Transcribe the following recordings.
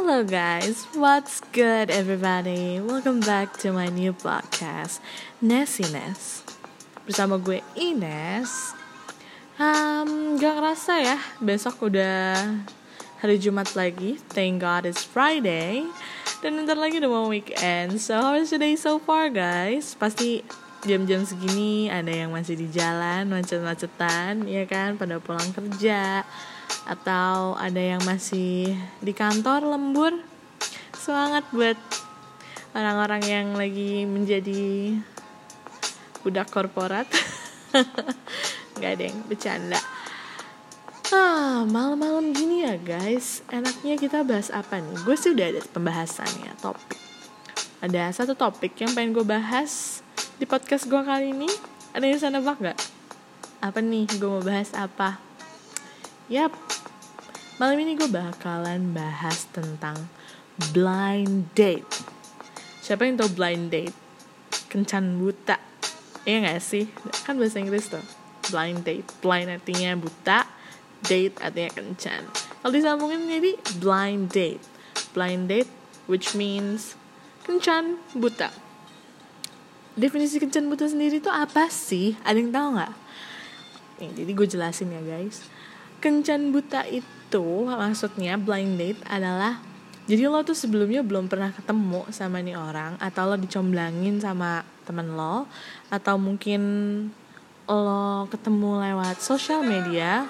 Hello guys, what's good everybody? Welcome back to my new podcast, Nessiness. Bersama gue Ines. Gak kerasa ya, besok udah hari Jumat lagi. Thank God it's Friday. Dan bentar lagi udah mau weekend. So how's your day so far guys? Pasti jam-jam segini ada yang masih di jalan, macet-macetan, ya kan? Pada pulang kerja. Atau ada yang masih di kantor lembur. Semangat buat orang-orang yang lagi menjadi budak korporat. Gak ada yang bercanda. Malam-malam gini ya guys, enaknya kita bahas apa nih? Gue sih udah ada pembahasannya, topik. Ada satu topik yang pengen gue bahas di podcast gue kali ini. Ada yang bisa nebak gak? Apa nih, gue mau bahas apa? Yap, malam ini gue bakalan bahas tentang blind date. Siapa yang tau blind date? Kencan buta. Iya gak sih? Kan bahasa Inggris tuh, blind date. Blind artinya buta, date artinya kencan. Kalau disambungin jadi blind date. Blind date, which means kencan buta. Definisi kencan buta sendiri tuh apa sih? Ada yang tahu gak? Jadi gue jelasin ya guys. Kencan buta itu maksudnya blind date adalah jadi lo tuh sebelumnya belum pernah ketemu sama nih orang, atau lo dicomblangin sama temen lo, atau mungkin lo ketemu lewat sosial media,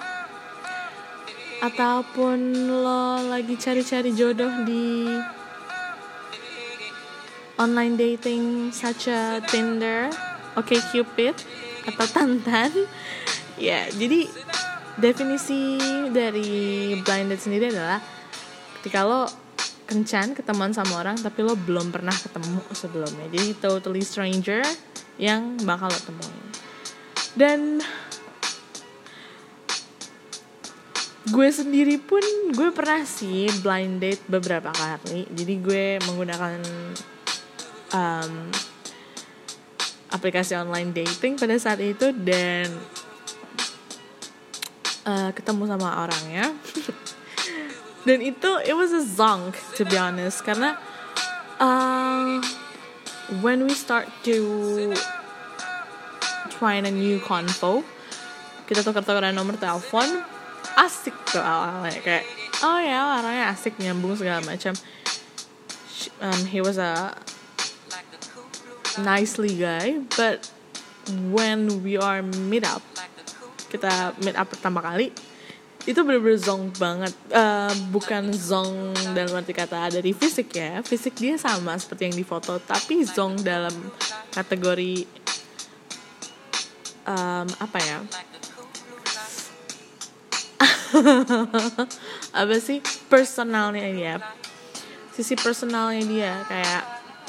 ataupun lo lagi cari-cari jodoh di online dating such as Tinder, OkCupid, atau Tantan. Ya, jadi definisi dari blind date sendiri adalah ketika lo kencan ketemuan sama orang tapi lo belum pernah ketemu sebelumnya. Jadi totally stranger yang bakal lo temuin. Dan gue sendiri pun gue pernah sih blind date beberapa kali. Jadi gue menggunakan aplikasi online dating pada saat itu dan ketemu sama orangnya. Dan it was a zonk to be honest, karena when we start to find a new convo, kita tuker-tukeran nomor telepon, asik tuh awalnya, kayak oh ya orangnya asik, nyambung segala macam. He was a nicely guy, but when we are kita meet up pertama kali, itu bener-bener zonk banget. Bukan zonk dalam arti kata dari fisik ya, fisik dia sama seperti yang di foto, tapi zonk dalam kategori apa ya, apa sih, personalnya dia, sisi personalnya dia, kayak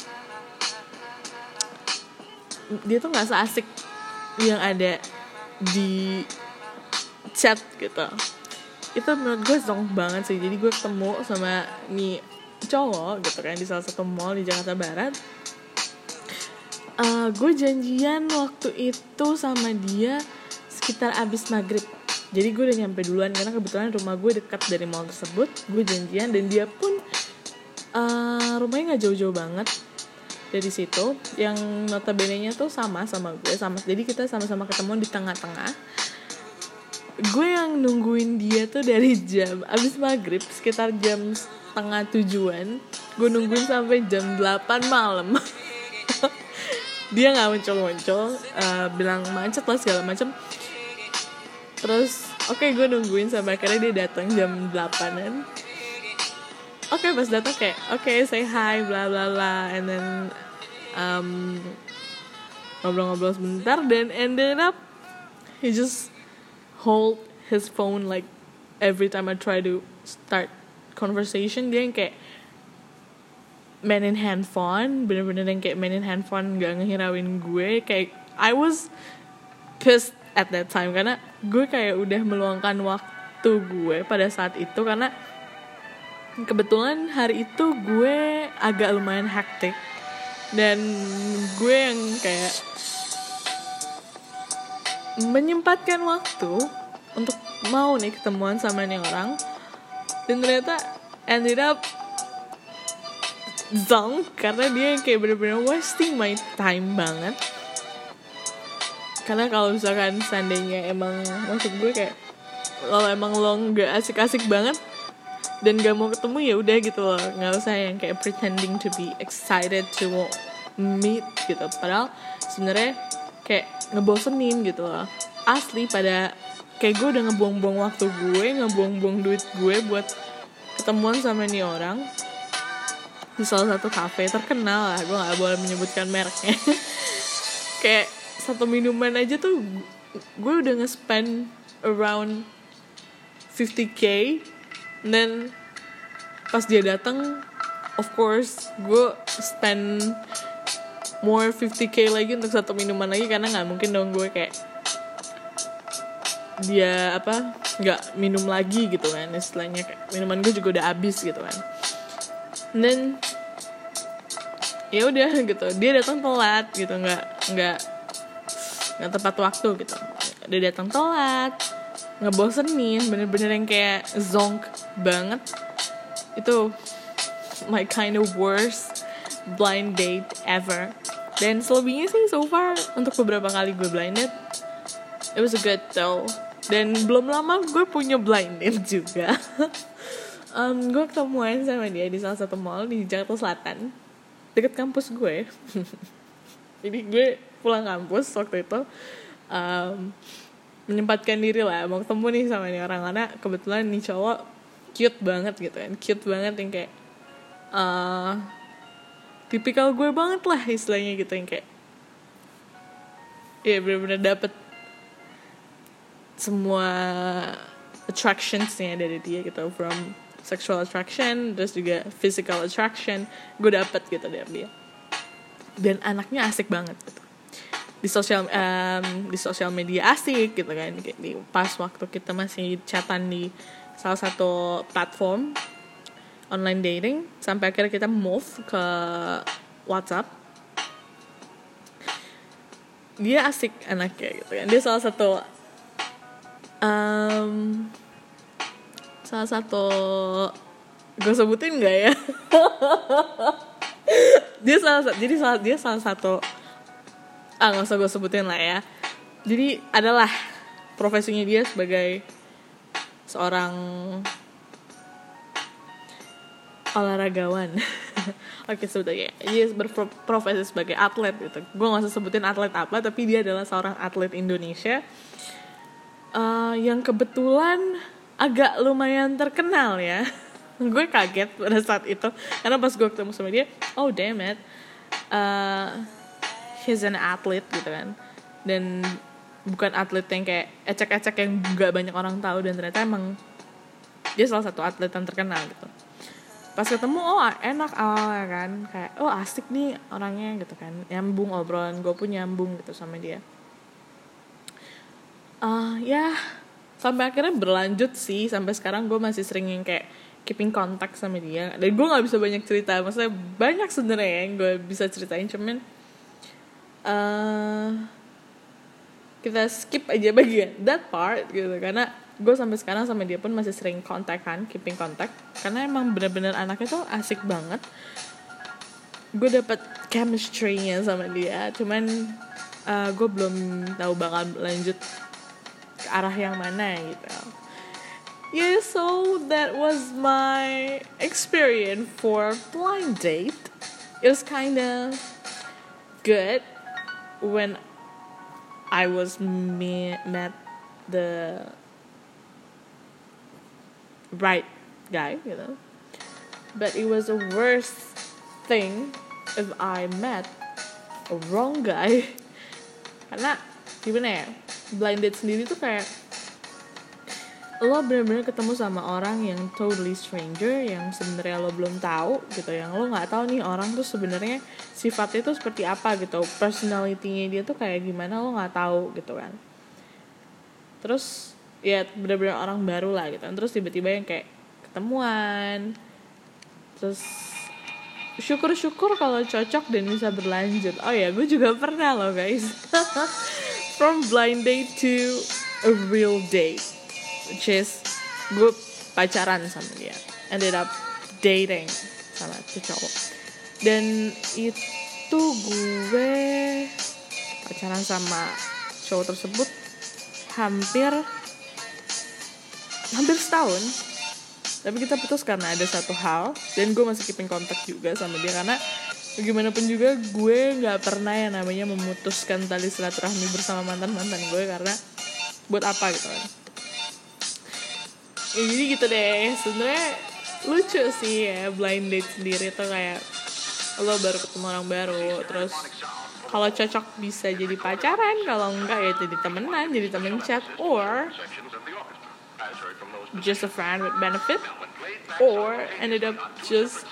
dia tuh nggak seasik yang ada di chat gitu. Itu menurut gue zonk banget sih. Jadi gue ketemu sama nih cowok gitu kan di salah satu mall di Jakarta Barat. Gue janjian waktu itu sama dia sekitar abis maghrib. Jadi gue udah nyampe duluan karena kebetulan rumah gue dekat dari mall tersebut. Gue janjian dan dia pun rumahnya gak jauh-jauh banget dari situ. Yang notabene-nya tuh sama gue, jadi kita sama-sama ketemu di tengah-tengah. Gue yang nungguin dia tuh dari jam abis maghrib sekitar jam 6:30. Gue nungguin sampai jam 8 malam. Dia nggak muncul, bilang macet lah segala macam. Terus gue nungguin sampai akhirnya dia datang jam 8-an. Pas datang kayak say hi bla bla bla, and then ngobrol-ngobrol sebentar, dan ended up he just hold his phone like every time I try to start conversation. Dia yang kayak mainin handphone, bener-bener yang kayak mainin handphone, gak ngehirauin gue. Kayak I was pissed at that time karena gue kayak udah meluangkan waktu gue pada saat itu, karena kebetulan hari itu gue agak lumayan hektik dan gue yang kayak menyempatkan waktu untuk mau nih ketemuan sama nih orang. Dan ternyata ended up zonk karena dia kayak bener-bener wasting my time banget. Karena kalau misalkan seandainya emang, maksud gue kayak kalau emang lo nggak asik-asik banget dan gak mau ketemu, ya udah gitu loh, nggak usah yang kayak pretending to be excited to meet gitu. Padahal sebenarnya kayak ngebosenin gitu loh. Asli pada kayak gue udah ngebuang-buang waktu gue, ngebuang-buang duit gue buat ketemuan sama nih orang di salah satu cafe terkenal lah, gue nggak boleh menyebutkan mereknya. Kayak satu minuman aja tuh gue udah nge-spend around 50k. Dan pas dia datang, of course gue spend more 50k lagi untuk satu minuman lagi, karena nggak mungkin dong gue kayak dia nggak minum lagi gitu kan, istilahnya kayak minuman gue juga udah habis gitu kan. Dan ya udah gitu, dia datang telat gitu, nggak tepat waktu gitu. Dia datang telat, ngebosenin, bener-bener yang kayak zonk banget. Itu my kind of worst blind date ever. Dan selebihnya sih so far untuk beberapa kali gue blind date, it was a good though. Dan belum lama gue punya blind date juga. Gue ketemuan sama dia di salah satu mall di Jakarta Selatan, deket kampus gue. Jadi gue pulang kampus waktu itu, menyempatkan diri lah mau ketemu nih sama nih orang, karena kebetulan nih cowok cute banget gitu kan, cute banget yang kayak tipikal gue banget lah istilahnya gitu, yang kayak ya benar-benar dapet semua attractionsnya dari dia gitu, from sexual attraction terus juga physical attraction, gue dapet gitu dari dia. Dan anaknya asik banget gitu, di sosial media asik gitu kan, kayak di pas waktu kita masih chatan di salah satu platform online dating, sampai akhirnya kita move ke WhatsApp. Dia asik anaknya gitu kan, dia salah satu gue sebutin nggak ya? dia salah satu nggak usah gue sebutin lah ya. Jadi adalah profesinya dia sebagai seorang olahragawan. Oke, sebut aja. Dia berprofesi sebagai atlet gitu. Gue nggak usah sebutin atlet apa, tapi dia adalah seorang atlet Indonesia yang kebetulan agak lumayan terkenal ya. Gue kaget pada saat itu, karena pas gue ketemu sama dia, oh damn it, he's an athlete gitu kan. Dan bukan atlet yang kayak ecek-ecek yang gak banyak orang tahu, dan ternyata emang dia salah satu atlet yang terkenal gitu. Pas ketemu, enak awalnya kan, kayak asik nih orangnya gitu kan, nyambung obrolan gue pun nyambung gitu sama dia. Ya sampai akhirnya berlanjut sih, sampai sekarang gue masih sering yang kayak keeping contact sama dia. Dan gue nggak bisa banyak cerita, maksudnya banyak sebenarnya yang gue bisa ceritain, cuman kita skip aja bagian that part gitu, karena gue sampai sekarang sama dia pun masih sering kontak kan, keeping contact, karena emang benar-benar anaknya tuh asik banget. Gue dapet chemistry-nya sama dia, cuman gue belum tahu bakal lanjut ke arah yang mana gitu. Yeah, so that was my experience for blind date. It was kinda good when I was met the right guy, you know. But it was the worst thing if I met a wrong guy. Karena gimana ya, blind date sendiri tuh kayak lo benar-benar ketemu sama orang yang totally stranger, yang sebenarnya lo belum tahu gitu, yang lo nggak tahu nih orang tuh sebenarnya sifatnya tuh seperti apa gitu, personality-nya dia tuh kayak gimana, lo nggak tahu gitu kan. Terus ya benar-benar orang baru lah gitu. Terus tiba-tiba yang kayak ketemuan, terus syukur-syukur kalau cocok dan bisa berlanjut. Oh ya, gue juga pernah loh guys. From blind date to a real date, which is gue pacaran sama dia, ended up dating sama tuh cowok. Dan itu gue pacaran sama cowok tersebut hampir setahun. Tapi kita putus karena ada satu hal, dan gue masih keeping kontak juga sama dia karena bagaimanapun juga gue nggak pernah yang namanya memutuskan tali silaturahmi bersama mantan gue, karena buat apa gitu kan. Ya, jadi gitu deh. Sebenarnya lucu sih ya blind date sendiri tuh, kayak lo baru ketemu orang baru, terus kalau cocok bisa jadi pacaran, kalau enggak ya jadi temenan, jadi temen chat, or just a friend with benefit, or ended up just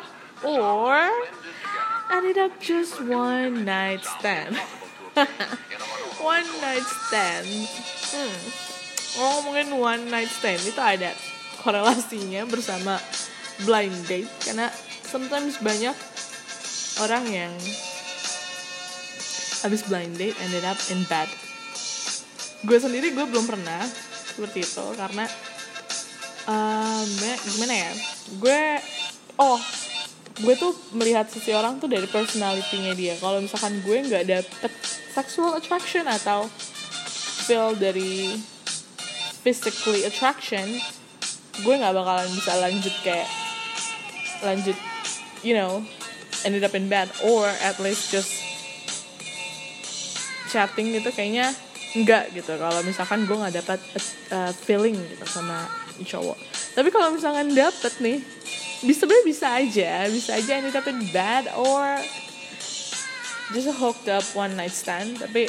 one night stand. One night stand. Ngomongin one night stand itu ada korelasinya bersama blind date, karena sometimes banyak orang yang habis blind date ended up in bed. Gue sendiri gue belum pernah seperti itu karena gimana ya, gue tuh melihat seseorang tuh dari personality-nya dia. Kalau misalkan gue nggak dapet sexual attraction atau feel dari physically attraction, gue nggak bakalan bisa lanjut ended up in bed, or at least just chatting gitu, kayaknya enggak gitu kalau misalkan gue nggak dapat feeling gitu sama cowok. Tapi kalau misalkan dapet nih, bisa aja ended up in bed or just a hooked up one night stand. Tapi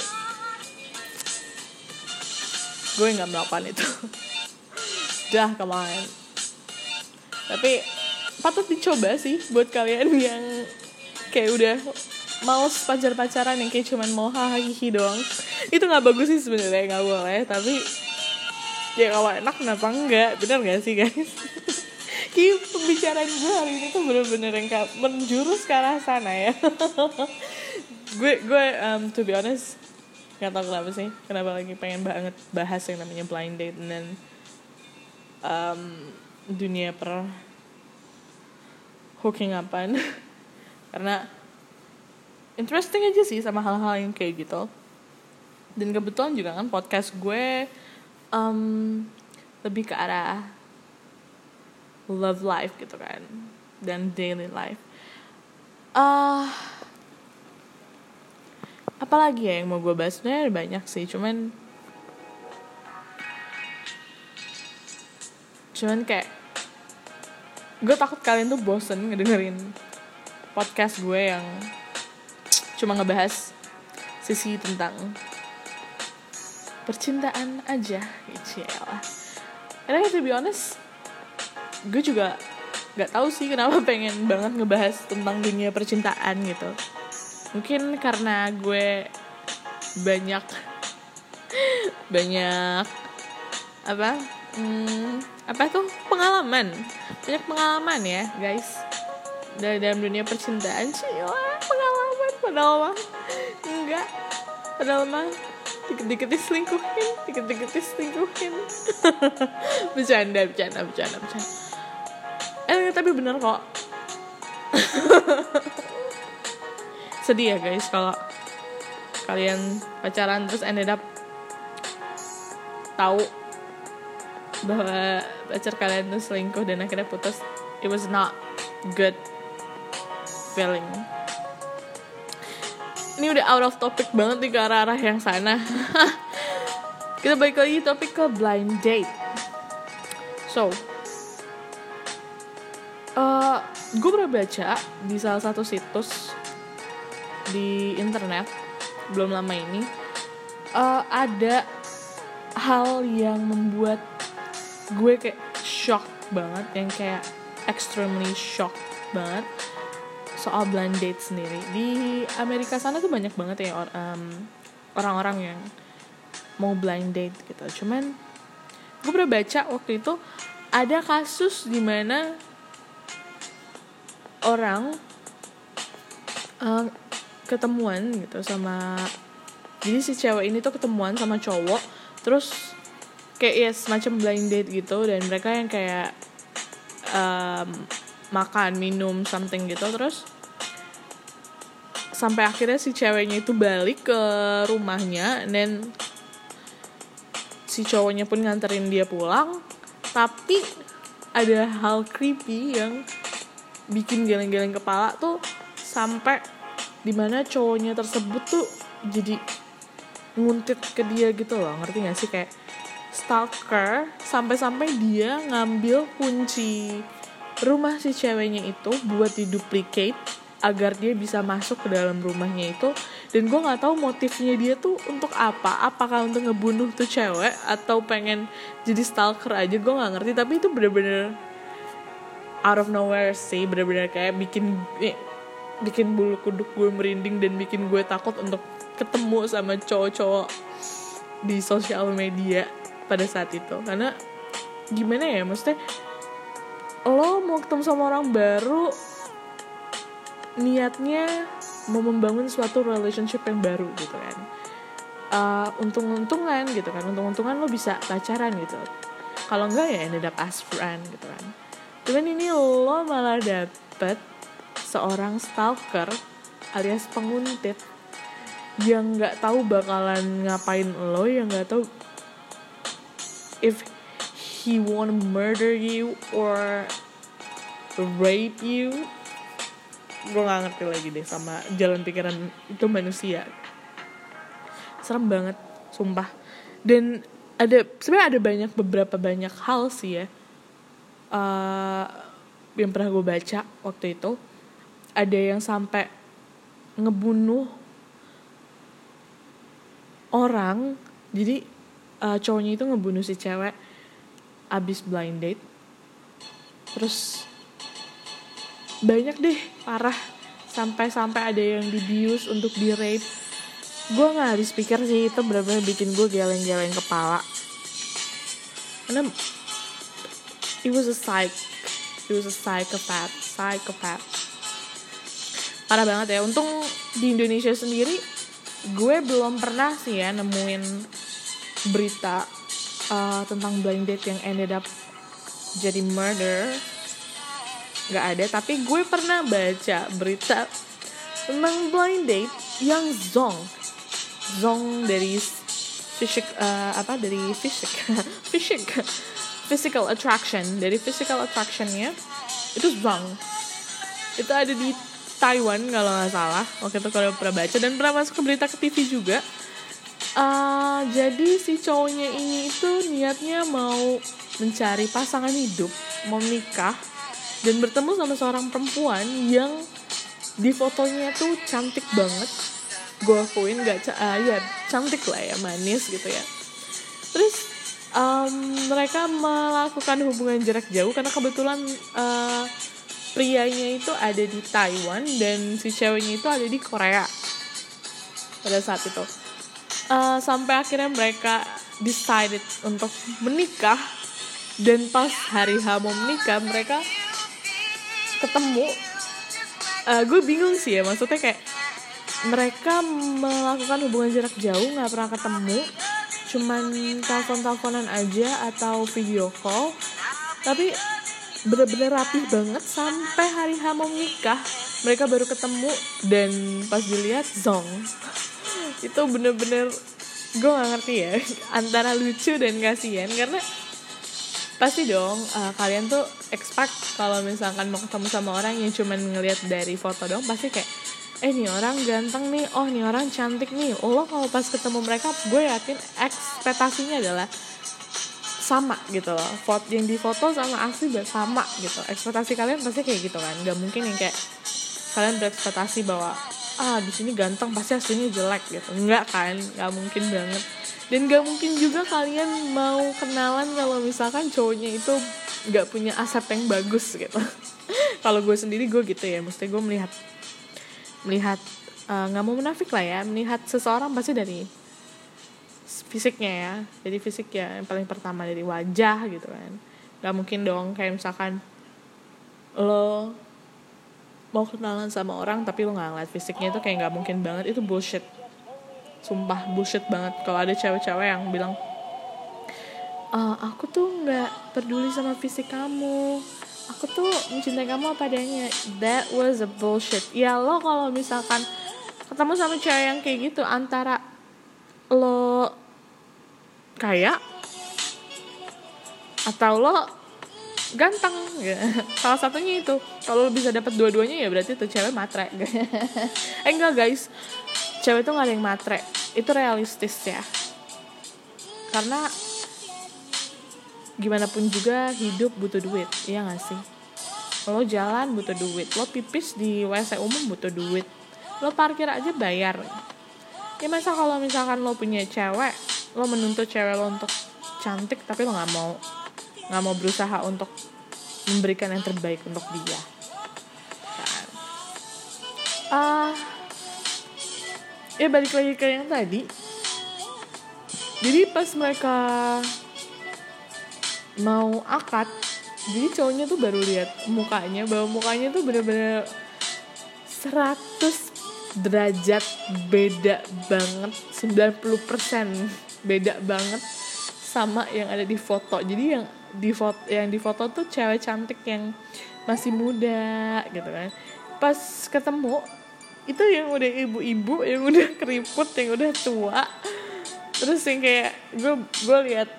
gue nggak melakukan itu. Dah, come on. Tapi patut dicoba sih buat kalian yang kayak udah males pacaran yang kayak cuman mau hahihi doang. Itu nggak bagus sih sebenarnya, nggak boleh. Tapi ya kalau enak kenapa enggak, benar nggak sih guys? Kayak pembicaraan gue hari ini tuh bener-bener yang menjurus ke arah sana ya. gue to be honest nggak tahu kenapa lagi pengen banget bahas yang namanya blind date dan dunia per hooking upan. Karena interesting aja sih sama hal-hal yang kayak gitu. Dan kebetulan juga kan podcast gue lebih ke arah love life gitu kan, dan daily life. Apalagi ya yang mau gue bahas? Sebenarnya banyak sih, cuman kayak gue takut kalian tuh bosen ngedengerin podcast gue yang cuma ngebahas sisi tentang percintaan aja gitu ya. Karena to be honest, gue juga gak tahu sih kenapa pengen banget ngebahas tentang dunia percintaan gitu. Mungkin karena gue banyak banyak pengalaman ya guys dari dalam dunia percintaan. Pengalaman padahal mah dikit-dikit diselingkuhin. bercanda. Tapi bener kok. Sedih ya guys kalau kalian pacaran terus ended up tahu bahwa pacar kalian tuh selingkuh dan akhirnya putus. It was not good feeling. Ini udah out of topic banget nih ke arah-arah yang sana. Kita balik lagi topik ke blind date. So, gue pernah baca di salah satu situs di internet belum lama ini, ada hal yang membuat gue kayak shock banget, yang kayak extremely shock banget soal blind date sendiri. Di Amerika sana tuh banyak banget ya orang-orang yang mau blind date gitu. Cuman gue pernah baca waktu itu ada kasus di mana orang ketemuan gitu sama, jadi si cewek ini tuh ketemuan sama cowok, terus kayak ya semacam blind date gitu, dan mereka yang kayak makan, minum, something gitu. Terus sampai akhirnya si ceweknya itu balik ke rumahnya, dan si cowoknya pun nganterin dia pulang. Tapi ada hal creepy yang bikin geleng-geleng kepala tuh, sampai dimana cowoknya tersebut tuh jadi nguntit ke dia gitu loh, ngerti gak sih, kayak stalker, sampai-sampai dia ngambil kunci rumah si ceweknya itu buat diduplicate agar dia bisa masuk ke dalam rumahnya itu. Dan gue nggak tahu motifnya dia tuh untuk apa, apakah untuk ngebunuh tuh cewek atau pengen jadi stalker aja, gue nggak ngerti. Tapi itu bener-bener out of nowhere sih, bener-bener kayak bikin bulu kuduk gue merinding dan bikin gue takut untuk ketemu sama cowok-cowok di sosial media pada saat itu. Karena gimana ya, maksudnya lo mau ketemu sama orang baru, niatnya mau membangun suatu relationship yang baru gitu kan, untung-untungan gitu kan, untung-untungan lo bisa pacaran gitu. Kalau enggak ya ended up as friend gitu kan. Cuman ini lo malah dapet seorang stalker alias penguntit yang nggak tahu bakalan ngapain lo, yang nggak tahu if he wanna murder you or rape you. Gue gak ngerti lagi deh sama jalan pikiran itu manusia. Serem banget, sumpah. Dan sebenarnya ada beberapa banyak hal sih ya, yang pernah gue baca waktu itu. Ada yang sampai ngebunuh orang. Jadi cowoknya itu ngebunuh si cewek abis blind date. Terus banyak deh, parah, sampai ada yang dibius untuk di rape. Gue nggak habis pikir sih, itu benar-benar bikin gue geleng-geleng kepala. Karena he was a psychopath. Parah banget ya. Untung di Indonesia sendiri gue belum pernah sih ya nemuin berita tentang blind date yang ended up jadi murder. Gak ada. Tapi gue pernah baca berita tentang blind date yang Zong dari physical attraction. Dari physical attractionnya itu Zong itu ada di Taiwan kalau nggak salah. Waktu itu kalau pernah baca dan pernah masuk ke berita ke TV juga. Jadi si cowoknya ini itu niatnya mau mencari pasangan hidup, mau nikah, dan bertemu sama seorang perempuan yang di fotonya tuh cantik banget. Gue akuin ya cantik lah ya, manis gitu ya. Terus mereka melakukan hubungan jarak jauh karena kebetulan prianya itu ada di Taiwan dan si ceweknya itu ada di Korea pada saat itu. Sampai akhirnya mereka decided untuk menikah. Dan pas hari H mau menikah, mereka ketemu. Gue bingung sih ya, maksudnya kayak mereka melakukan hubungan jarak jauh, nggak pernah ketemu, cuman telepon-teleponan aja atau video call, tapi bener-bener rapih banget. Sampai hari H mau menikah mereka baru ketemu, dan pas dilihat Zong itu bener-bener gue nggak ngerti ya, antara lucu dan kasihan. Karena pasti dong kalian tuh expect kalau misalkan mau ketemu sama orang yang cuman ngelihat dari foto dong, pasti kayak nih orang ganteng nih, oh nih orang cantik nih. Lo kalau pas ketemu mereka, gue yakin ekspektasinya adalah sama gitu loh. Yang di foto sama asli sama gitu. Ekspektasi kalian pasti kayak gitu kan. Gak mungkin yang kayak kalian berekspektasi bahwa di sini ganteng pasti aslinya jelek gitu. Enggak kan, gak mungkin banget. Dan gak mungkin juga kalian mau kenalan kalau misalkan cowoknya itu gak punya aset yang bagus gitu. Kalau gue sendiri gue gitu ya, mesti gue melihat gak mau menafik lah ya, melihat seseorang pasti dari fisiknya ya. Jadi fisik ya yang paling pertama, dari wajah gitu kan. Gak mungkin dong kayak misalkan lo mau kenalan sama orang tapi lo gak ngeliat fisiknya, itu kayak gak mungkin banget. Itu bullshit, sumpah bullshit banget. Kalau ada cewek-cewek yang bilang aku tuh gak peduli sama fisik kamu, aku tuh mencintai kamu apa adanya, that was a bullshit. Ya lo kalau misalkan ketemu sama cewek yang kayak gitu, antara lo kaya atau lo ganteng ya. Salah satunya itu. Kalau lo bisa dapat dua-duanya ya berarti tuh cewek matre. Enggak guys, cewek tuh gak ada yang matre, itu realistis ya. Karena gimana pun juga hidup butuh duit, iya gak sih? Lo jalan butuh duit, lo pipis di WC umum butuh duit, lo parkir aja bayar. Ya masa kalau misalkan lo punya cewek, lo menuntut cewek lo untuk cantik tapi lo gak mau berusaha untuk memberikan yang terbaik untuk dia kan? Ya balik lagi ke yang tadi. Jadi pas mereka mau akad, jadi cowoknya tuh baru lihat mukanya, bahwa mukanya tuh bener-bener 100 derajat beda banget, 90% beda banget sama yang ada di foto. Jadi yang di foto tuh cewek cantik yang masih muda gitu kan. Pas ketemu itu yang udah ibu-ibu, yang udah keriput, yang udah tua. Terus yang kayak gue lihat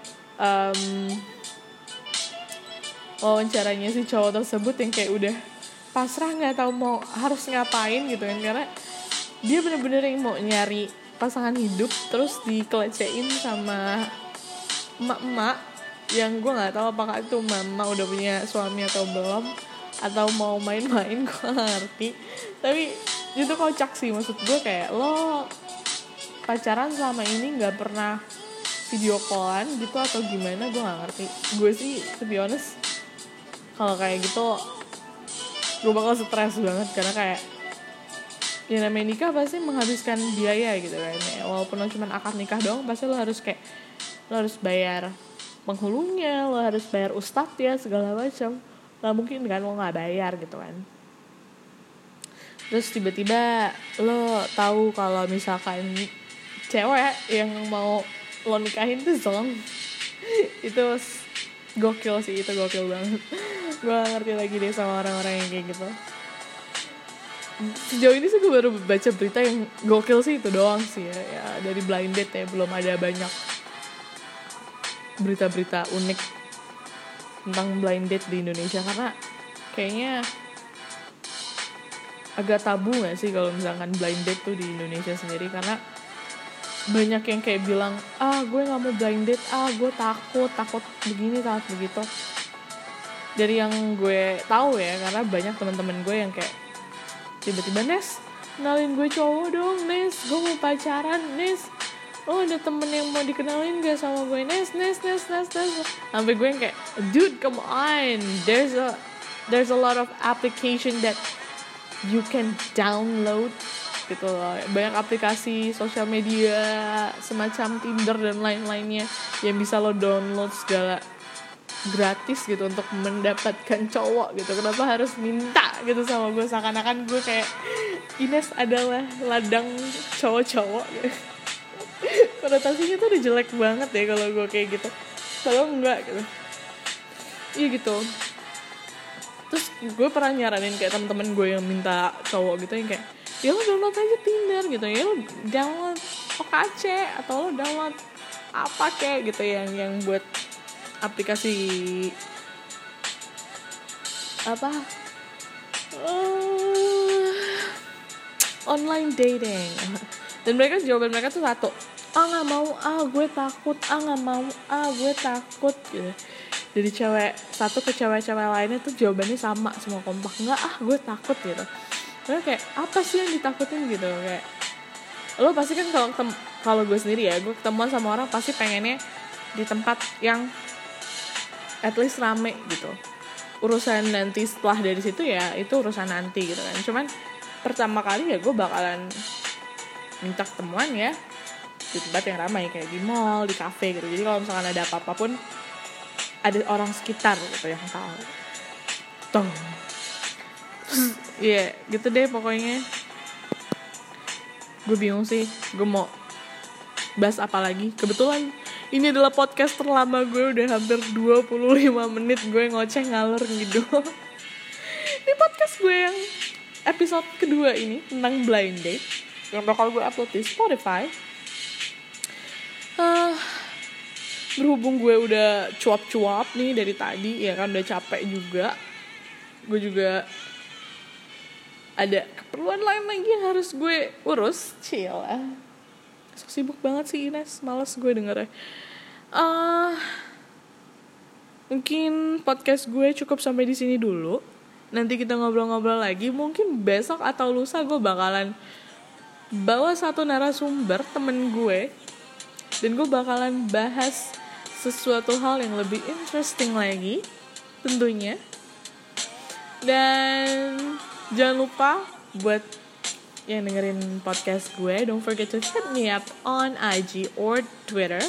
wawancaranya si cowok tersebut yang kayak udah pasrah, nggak tahu mau harus ngapain gitu kan, karena dia bener-bener yang mau nyari pasangan hidup, terus dikelecehin sama emak-emak yang gue nggak tahu apakah itu mama udah punya suami atau belum, atau mau main-main, gue nggak ngerti. Tapi itu kocak sih, maksud gue kayak lo pacaran selama ini nggak pernah video callan gitu atau gimana, gue nggak ngerti. Gue sih to be honest kalau kayak gitu gue bakal stres banget, karena kayak ya namanya nikah pasti menghabiskan biaya gitu kan ya. Walaupun lo cuma akad nikah doang, pasti lo harus bayar penghulunya, lo harus bayar ustadz ya, segala macam. Nggak mungkin kan lo nggak bayar gitu kan. Terus tiba-tiba lo tahu kalau misalkan cewek yang mau lo nikahin tuh zong. Itu gokil sih, itu gokil banget. Gue gak ngerti lagi deh sama orang-orang yang kayak gitu. Sejauh ini sih gue baru baca berita yang gokil sih itu doang sih ya dari blind date ya. Belum ada banyak berita-berita unik tentang blind date di Indonesia, karena kayaknya agak tabu gak sih kalau misalkan blind date tuh di Indonesia sendiri. Karena banyak yang kayak bilang, gue gak mau blind date, gue takut begini, takut begitu. Dari yang gue tahu ya, karena banyak teman-teman gue yang kayak tiba-tiba, Nes, kenalin gue cowok dong, Nes, gue mau pacaran, Nes, oh ada temen yang mau dikenalin gak sama gue, Nes. Sampai gue yang kayak, dude, come on, there's a lot of application that you can download gitu loh. Banyak aplikasi sosial media semacam Tinder dan lain-lainnya yang bisa lo download segala gratis gitu untuk mendapatkan cowok gitu. Kenapa harus minta gitu sama gue, seakan-akan gue kayak Ines adalah ladang cowok-cowok gitu. Konotasinya tuh udah jelek banget ya kalau gue kayak gitu. Kalau enggak gitu, iya gitu. Terus gue pernah nyaranin kayak teman-teman gue yang minta cowok gitu, yang kayak ya lo download aja Tinder gitu, ya lo download OKC atau lo download apa kayak gitu yang buat aplikasi apa online dating. Dan jawaban mereka tuh satu, nggak mau, gue takut, nggak mau, gue takut gitu. Jadi cewek satu ke cewek-cewek lainnya tuh jawabannya sama, semua kompak, nggak, gue takut gitu. Karena kayak apa sih yang ditakutin gitu. Kayak lo pasti kan kalau gue sendiri ya, gue ketemuan sama orang pasti pengennya di tempat yang at least rame gitu. Urusan nanti setelah dari situ ya itu urusan nanti gitu kan. Cuman pertama kali ya gue bakalan minta ketemuan ya di tempat yang ramai, kayak di mall, di cafe gitu. Jadi kalau misalkan ada apa-apa pun ada orang sekitar gitu yang tahu. Tuh. Iya, gitu deh pokoknya. Gue bingung sih, gue mau bahas apa lagi. Kebetulan ini adalah podcast terlama gue, udah hampir 25 menit gue ngoceh ngalor gitu. Ini podcast gue yang episode kedua ini tentang blind date. yang bakal gue upload di Spotify. Berhubung gue udah cuap-cuap nih dari tadi, ya kan, udah capek juga. Gue juga ada keperluan lain lagi yang harus gue urus. Cila, sok sibuk banget sih Ines, males gue dengernya. Mungkin podcast gue cukup sampai di sini dulu. Nanti kita ngobrol-ngobrol lagi. Mungkin besok atau lusa gue bakalan bawa satu narasumber temen gue, dan gue bakalan bahas sesuatu hal yang lebih interesting lagi tentunya. Dan jangan lupa buat yang dengerin podcast gue, don't forget to hit me up on IG or Twitter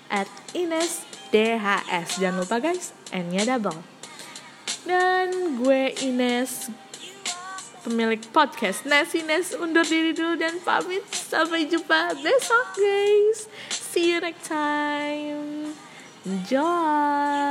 @InesDHS. Jangan lupa guys, N-nya double. Dan gue Ines, pemilik podcast Ines, undur diri dulu dan pamit. Sampai jumpa besok guys. See you next time. Enjoy.